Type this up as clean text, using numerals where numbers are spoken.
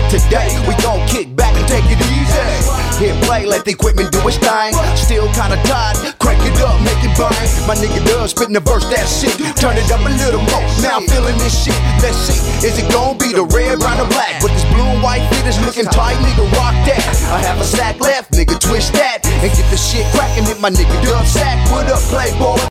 Today, we gon' kick back and take it easy. Hit play, let the equipment do its thing. Still kinda tired, crank it up, make it bang. My nigga Dub spitting the verse, that shit. Turn it up a little more, now I'm feeling this shit. Let's see, is it gon' be the red, brown, or black? But this blue and white fit is looking tight, nigga, rock that. I have a sack left, nigga, twist that. And get the shit crackin', hit my nigga Dub sack. What up, playboy?